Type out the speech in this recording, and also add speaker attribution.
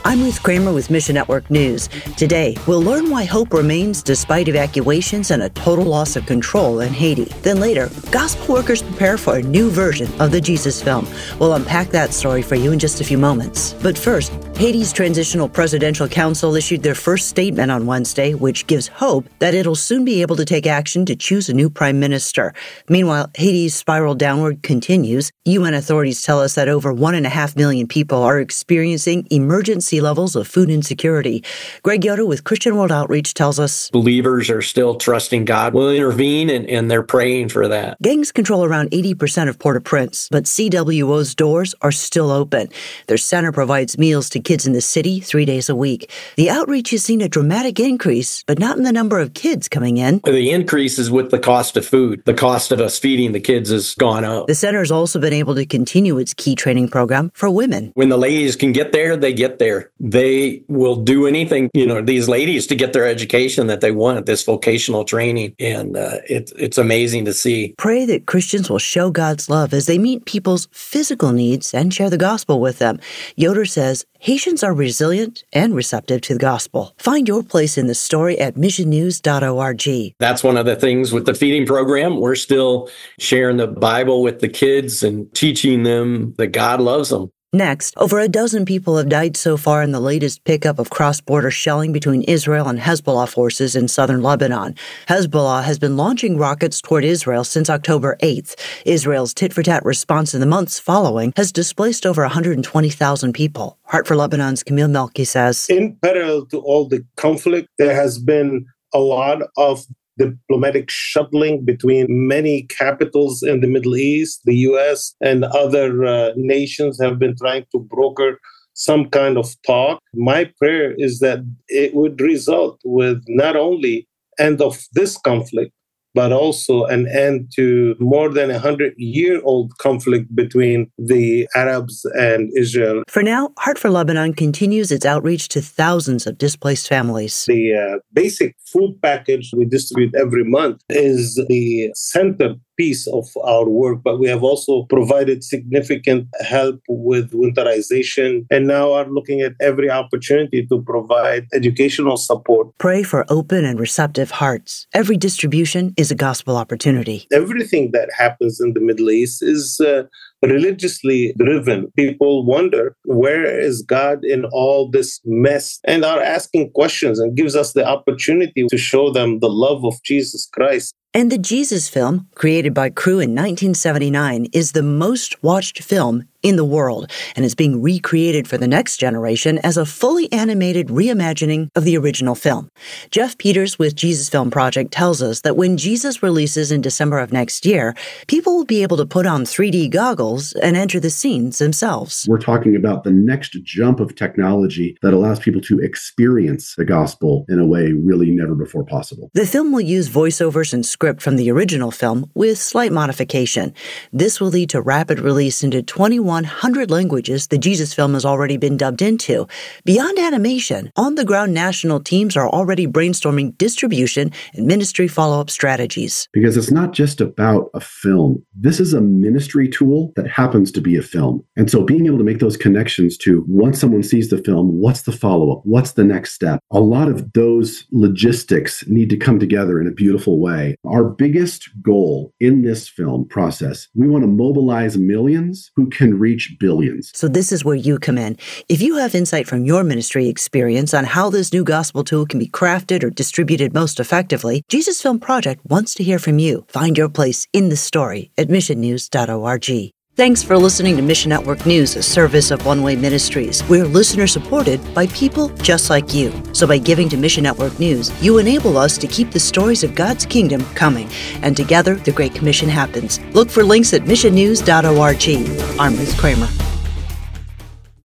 Speaker 1: I'm Ruth Kramer with Mission Network News. Today, we'll learn why hope remains despite evacuations and a total loss of control in Haiti. Then later, gospel workers prepare for a new version of the Jesus film. We'll unpack that story for you in just a few moments. But first, Haiti's Transitional Presidential Council issued their first statement on Wednesday, which gives hope that it'll soon be able to take action to choose a new prime minister. Meanwhile, Haiti's spiral downward continues. UN authorities tell us that over 1.5 million people are experiencing emergency levels of food insecurity. Greg Yoder with Christian World Outreach tells us
Speaker 2: believers are still trusting God will intervene, and they're praying for that.
Speaker 1: Gangs control around 80% of Port-au-Prince, but CWO's doors are still open. Their center provides meals to kids in the city 3 days a week. The outreach has seen a dramatic increase, but not in the number of kids coming in.
Speaker 2: The increase is with the cost of food. The cost of us feeding the kids has gone up.
Speaker 1: The center has also been able to continue its key training program for women.
Speaker 2: When the ladies can get there, they get there. They will do anything, these ladies to get their education that they want, this vocational training. And it's amazing to see.
Speaker 1: Pray that Christians will show God's love as they meet people's physical needs and share the gospel with them. Yoder says Haitians are resilient and receptive to the gospel. Find your place in the story at missionnews.org.
Speaker 2: That's one of the things with the feeding program. We're still sharing the Bible with the kids and teaching them that God loves them.
Speaker 1: Next, over a dozen people have died so far in the latest pickup of cross-border shelling between Israel and Hezbollah forces in southern Lebanon. Hezbollah has been launching rockets toward Israel since October 8th. Israel's tit-for-tat response in the months following has displaced over 120,000 people. Heart for Lebanon's Camille Melki says,
Speaker 3: in parallel to all the conflict, there has been a lot of diplomatic shuttling between many capitals in the Middle East. The U.S. and other nations have been trying to broker some kind of talk. My prayer is that it would result with not only end of this conflict, but also an end to more than 100-year-old conflict between the Arabs and Israel.
Speaker 1: For now, Heart for Lebanon continues its outreach to thousands of displaced families.
Speaker 3: The basic food package we distribute every month is the centerpiece of our work, but we have also provided significant help with winterization and now are looking at every opportunity to provide educational support.
Speaker 1: Pray for open and receptive hearts. Every distribution is a gospel opportunity.
Speaker 3: Everything that happens in the Middle East is religiously driven. People wonder, where is God in all this mess? And are asking questions, and gives us the opportunity to show them the love of Jesus Christ.
Speaker 1: And the Jesus film, created by Crew in 1979, is the most watched film in the world and is being recreated for the next generation as a fully animated reimagining of the original film. Jeff Peters with Jesus Film Project tells us that when Jesus releases in December of next year, people will be able to put on 3D goggles and enter the scenes themselves.
Speaker 4: We're talking about the next jump of technology that allows people to experience the gospel in a way really never before possible.
Speaker 1: The film will use voiceovers and script from the original film with slight modification. This will lead to rapid release into 2,100 languages the Jesus film has already been dubbed into. Beyond animation, on-the-ground national teams are already brainstorming distribution and ministry follow-up strategies.
Speaker 4: Because it's not just about a film. This is a ministry tool that happens to be a film. And so being able to make those connections to, once someone sees the film, what's the follow-up? What's the next step? A lot of those logistics need to come together in a beautiful way. Our biggest goal in this film process, we want to mobilize millions who can reach billions.
Speaker 1: So this is where you come in. If you have insight from your ministry experience on how this new gospel tool can be crafted or distributed most effectively, Jesus Film Project wants to hear from you. Find your place in the story at missionnews.org. Thanks for listening to Mission Network News, a service of One Way Ministries. We're listener-supported by people just like you. So by giving to Mission Network News, you enable us to keep the stories of God's kingdom coming. And together, the Great Commission happens. Look for links at missionnews.org. I'm Ruth Kramer.